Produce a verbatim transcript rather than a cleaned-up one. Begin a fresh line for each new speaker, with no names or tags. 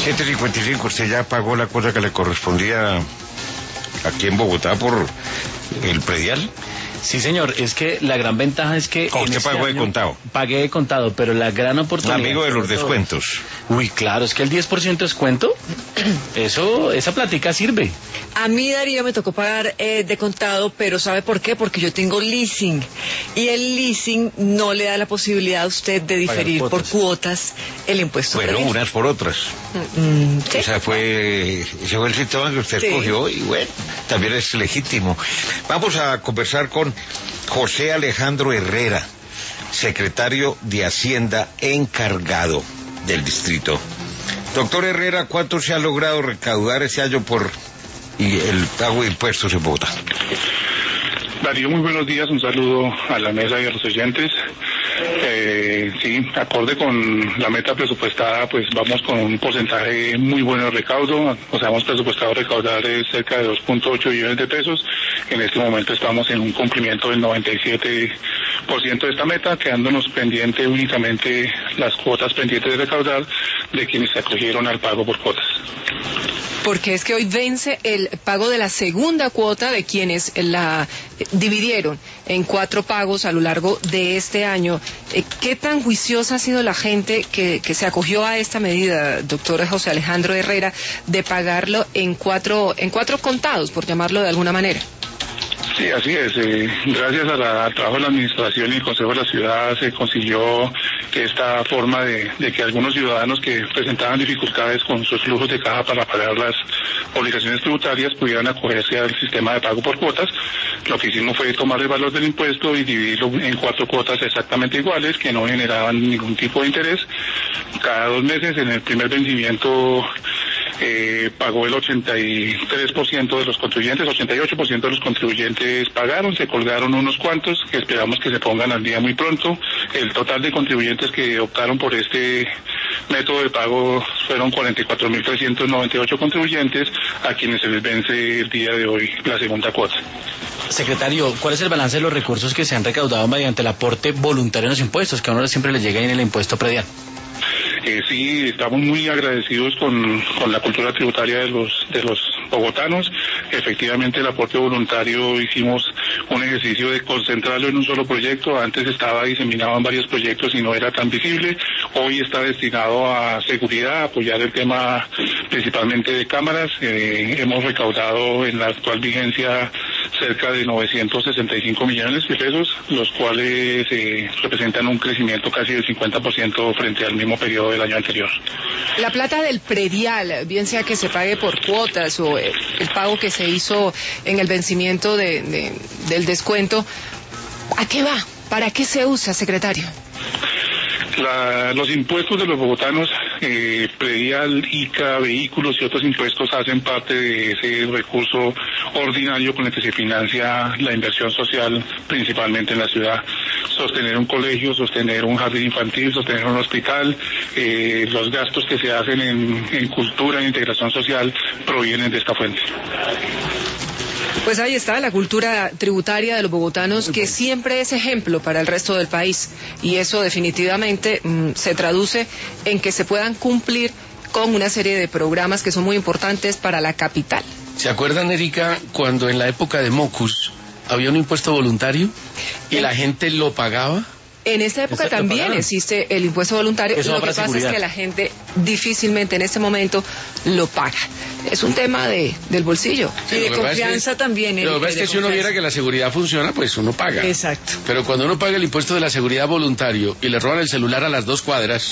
siete cincuenta y cinco, usted ya pagó la cuota que le correspondía aquí en Bogotá por el predial.
Sí, señor, es que la gran ventaja es que...
¿O usted
este
pagó de
año
contado?
Pagué de contado, pero la gran oportunidad...
Amigo de los descuentos.
Uy, claro, es que el diez por ciento descuento, eso, esa platica sirve.
A mí, Darío, me tocó pagar eh, de contado, pero ¿sabe por qué? Porque yo tengo leasing, y el leasing no le da la posibilidad a usted de diferir por cuotas el impuesto.
Bueno,
predial.
unas por otras.
Mm, ¿sí?
O sea, fue, ese fue el sistema que usted
Sí.
escogió y bueno, también es legítimo. Vamos a conversar con José Alejandro Herrera, secretario de Hacienda encargado del distrito. Doctor Herrera, ¿cuánto se ha logrado recaudar ese año por y el pago de impuestos en Bogotá?
Darío, muy buenos días, un saludo a la mesa y a los oyentes. Eh, sí, acorde con la meta presupuestada, pues vamos con un porcentaje muy bueno de recaudo. O sea, hemos presupuestado recaudar eh, cerca de dos punto ocho billones de pesos. En este momento estamos en un cumplimiento del noventa y siete por ciento de esta meta, quedándonos pendiente únicamente las cuotas pendientes de recaudar de quienes se acogieron al pago por cuotas.
Porque es que hoy vence el pago de la segunda cuota de quienes la dividieron en cuatro pagos a lo largo de este año. ¿Qué tan juiciosa ha sido la gente que, que se acogió a esta medida, doctor José Alejandro Herrera, de pagarlo en cuatro, en cuatro contados, por llamarlo de alguna manera?
Sí, así es. Eh, gracias a la, al trabajo de la Administración y el Consejo de la Ciudad se consiguió que esta forma de, de que algunos ciudadanos que presentaban dificultades con sus flujos de caja para pagar las obligaciones tributarias pudieran acogerse al sistema de pago por cuotas. Lo que hicimos fue tomar el valor del impuesto y dividirlo en cuatro cuotas exactamente iguales que no generaban ningún tipo de interés. Cada dos meses, en el primer vencimiento, Eh, pagó el ochenta y tres por ciento de los contribuyentes, ochenta y ocho por ciento de los contribuyentes pagaron, se colgaron unos cuantos que esperamos que se pongan al día muy pronto. El total de contribuyentes que optaron por este método de pago fueron cuarenta y cuatro mil trescientos noventa y ocho contribuyentes a quienes se les vence el día de hoy la segunda cuota.
Secretario, ¿cuál es el balance de los recursos que se han recaudado mediante el aporte voluntario en los impuestos, que a uno siempre le llega en el impuesto predial?
Eh, sí, estamos muy agradecidos con, con la cultura tributaria de los de los bogotanos. Efectivamente, el aporte voluntario hicimos un ejercicio de concentrarlo en un solo proyecto. Antes estaba diseminado en varios proyectos y no era tan visible. Hoy está destinado a seguridad, a apoyar el tema principalmente de cámaras. Eh, hemos recaudado en la actual vigencia cerca de novecientos sesenta y cinco millones de pesos, los cuales eh, representan un crecimiento casi del cincuenta por ciento frente al mismo periodo del año anterior.
La plata del predial, bien sea que se pague por cuotas o el pago que se hizo en el vencimiento de, de, del descuento, ¿a qué va? ¿Para qué se usa, secretario?
La, los impuestos de los bogotanos, eh, predial, I C A, vehículos y otros impuestos hacen parte de ese recurso ordinario con el que se financia la inversión social, principalmente en la ciudad. Sostener un colegio, sostener un jardín infantil, sostener un hospital, eh, los gastos que se hacen en, en cultura e integración social provienen de esta fuente.
Pues ahí está la cultura tributaria de los bogotanos, que siempre es ejemplo para el resto del país, y eso definitivamente mmm, se traduce en que se puedan cumplir con una serie de programas que son muy importantes para la capital.
¿Se acuerdan, Erika, cuando en la época de Mocus había un impuesto voluntario y la gente lo pagaba?
En esta época también existe el impuesto voluntario. Lo que pasa es que la gente difícilmente en este momento lo paga. Es un tema de del bolsillo.
Sí, y de confianza
es,
también.
Lo que pasa es que si uno viera que la seguridad funciona, pues uno paga.
Exacto.
Pero cuando uno paga el impuesto de la seguridad voluntario y le roban el celular a las dos cuadras,